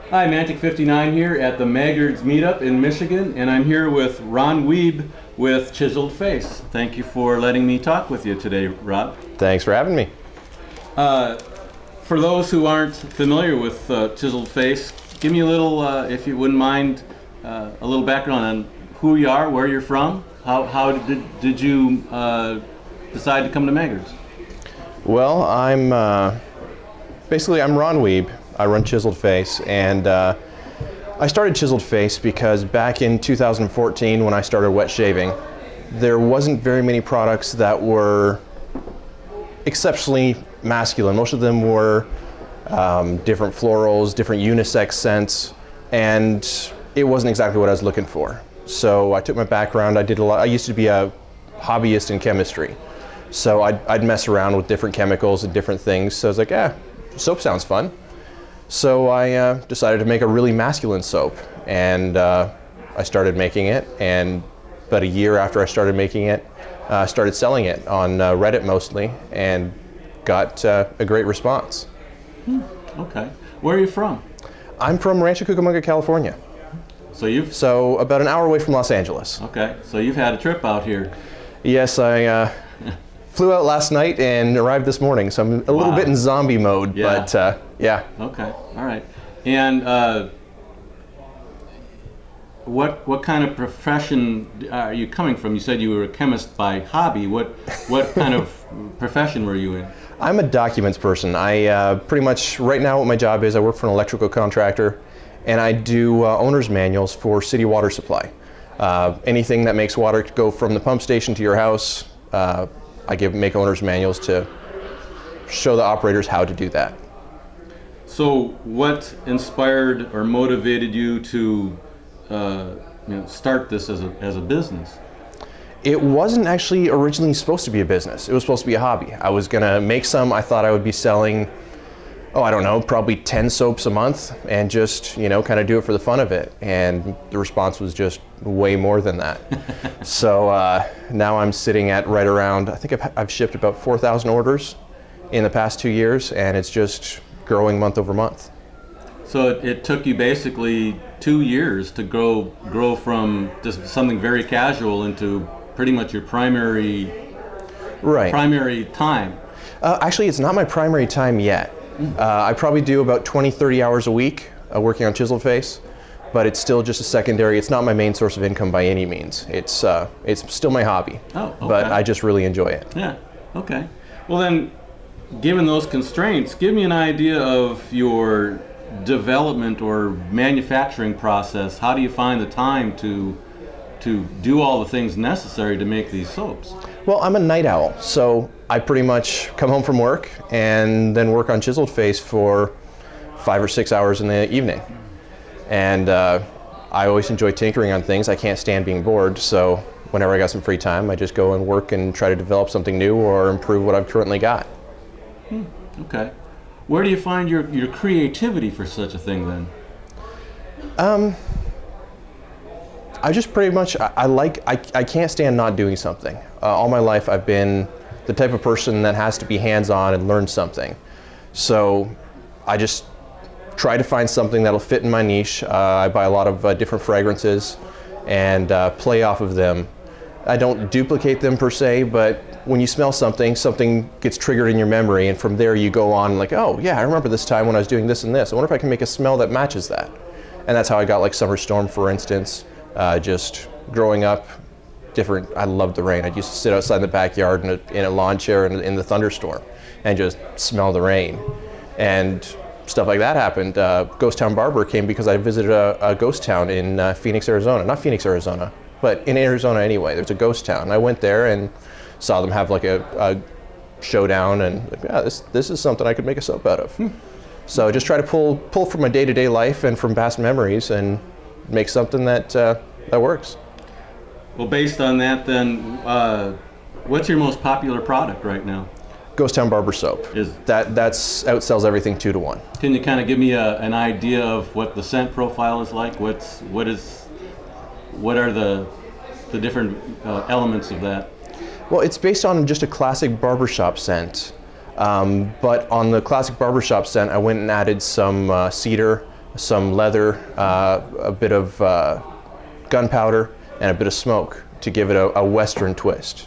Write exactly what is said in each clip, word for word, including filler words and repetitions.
Hi, Mantic fifty-nine here at the Maggards meetup in Michigan, and I'm here with Ron Wiebe with Chiseled Face. Thank you for letting me talk with you today, Rob. Thanks for having me. Uh, for those who aren't familiar with uh, Chiseled Face, give me a little, uh, if you wouldn't mind, uh, a little background on who you are, where you're from. How, how did, did you uh, decide to come to Maggards? Well, I'm uh, basically I'm Ron Wiebe. I run Chiseled Face, and uh, I started Chiseled Face because back in two thousand fourteen, when I started wet shaving, there wasn't very many products that were exceptionally masculine. Most of them were um, different florals, different unisex scents, and it wasn't exactly what I was looking for. So I took my background. I did a lot. I used to be a hobbyist in chemistry, so I'd, I'd mess around with different chemicals and different things. So I was like, yeah, soap sounds fun. So I uh, decided to make a really masculine soap, and uh, I started making it, and about a year after I started making it, I uh, started selling it on uh, Reddit mostly, and got uh, a great response. Hmm. Okay. Where are you from? I'm from Rancho Cucamonga, California. So you've... So about an hour away from Los Angeles. Okay. So you've had a trip out here. Yes, I uh, flew out last night and arrived this morning, so I'm a little Wow. bit in zombie mode, Yeah. but uh, yeah. Okay, all right. And uh, what what kind of profession are you coming from? You said you were a chemist by hobby. What what kind of profession were you in? I'm a documents person. I uh, pretty much, right now what my job is, I work for an electrical contractor, and I do uh, owner's manuals for city water supply. Uh, anything that makes water go from the pump station to your house, uh, I give make owner's manuals to show the operators how to do that. So what inspired or motivated you to uh, you know, start this as a, as a business? It wasn't actually originally supposed to be a business. It was supposed to be a hobby. I was gonna make some. I thought I would be selling, oh, I don't know, probably ten soaps a month, and just, you know, kind of do it for the fun of it. And the response was just way more than that. So uh, now I'm sitting at right around, I think I've, I've shipped about four thousand orders in the past two years, and it's just growing month over month. So it, it took you basically two years to grow grow from just something very casual into pretty much your primary right. primary time. Uh, actually, it's not my primary time yet. Mm. Uh, I probably do about twenty, thirty hours a week uh, working on Chiseled Face, but it's still just a secondary. It's not my main source of income by any means. It's uh, it's still my hobby, oh, okay. but I just really enjoy it. Yeah, okay. Well then, given those constraints, give me an idea of your development or manufacturing process. How do you find the time to to do all the things necessary to make these soaps? Well, I'm a night owl, so I pretty much come home from work and then work on Chiseled Face for five or six hours in the evening. And uh, I always enjoy tinkering on things. I can't stand being bored, so whenever I got some free time, I just go and work and try to develop something new or improve what I've currently got. Hmm. Okay. Where do you find your, your creativity for such a thing then? Um, I just pretty much, I, I like, I, I can't stand not doing something. Uh, all my life I've been the type of person that has to be hands-on and learn something. So I just try to find something that'll fit in my niche. Uh, I buy a lot of uh, different fragrances and uh, play off of them. I don't duplicate them per se, but when you smell something, something gets triggered in your memory, and from there you go on like, oh yeah, I remember this time when I was doing this and this. I wonder if I can make a smell that matches that. And that's how I got like Summer Storm, for instance. Uh, just growing up, different, I loved the rain. I used to sit outside in the backyard in a, in a lawn chair in, in the thunderstorm and just smell the rain. And stuff like that happened. Uh, Ghost Town Barber came because I visited a, a ghost town in uh, Phoenix, Arizona. Not Phoenix, Arizona, but in Arizona anyway. There's a ghost town. And I went there and saw them have like a, a showdown, and like, yeah, this this is something I could make a soap out of. Hmm. So just try to pull pull from my day-to-day life and from past memories and make something that uh, that works. Well, based on that, then, uh, what's your most popular product right now? Ghost Town Barber Soap. Is that that's outsells everything two to one. Can you kind of give me a, an idea of what the scent profile is like? What's what is what are the the different uh, elements of that? Well, it's based on just a classic barbershop scent. Um, but on the classic barbershop scent, I went and added some uh, cedar, some leather, uh, a bit of uh, gunpowder, and a bit of smoke to give it a, a Western twist.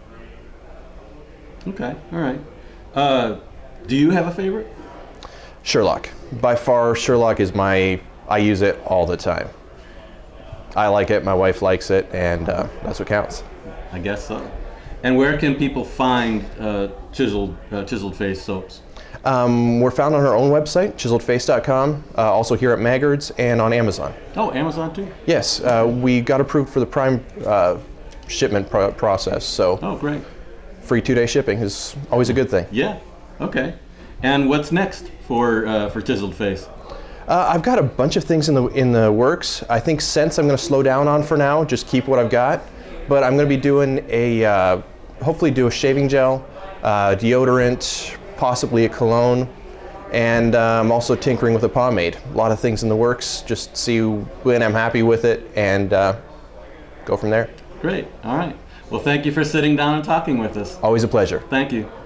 Okay, all right. Uh, do you have a favorite? Sherlock. By far, Sherlock is my, I use it all the time. I like it, my wife likes it, and uh, that's what counts. I guess so. And where can people find uh, chiseled, uh, chiseled face soaps? Um, we're found on our own website, chiseled face dot com, uh, also here at Maggard's and on Amazon. Oh, Amazon too? Yes, uh, we got approved for the Prime uh, shipment pro process, so Oh, great. free two-day shipping is always a good thing. Yeah, okay. And what's next for, uh, for Chiseled Face? Uh, I've got a bunch of things in the in the works. I think scents I'm going to slow down on for now, just keep what I've got. But I'm going to be doing a, uh, hopefully do a shaving gel, uh, deodorant, possibly a cologne, and I'm um, also tinkering with a pomade. A lot of things in the works, just see when I'm happy with it and uh, go from there. Great, all right. Well, thank you for sitting down and talking with us. Always a pleasure. Thank you.